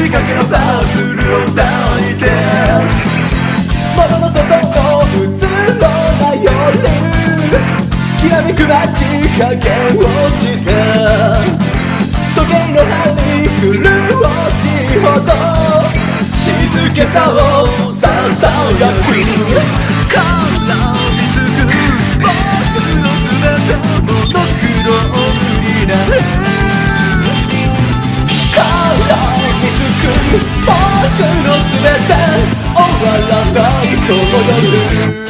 掛けのパズルを抱いて窓の外のうつろな夜きらめく街駆け落ちて時計の針狂しほど静けさをささやく絡みつく僕の姿モノクロームになる絡みつく僕の全て終わらないこの夜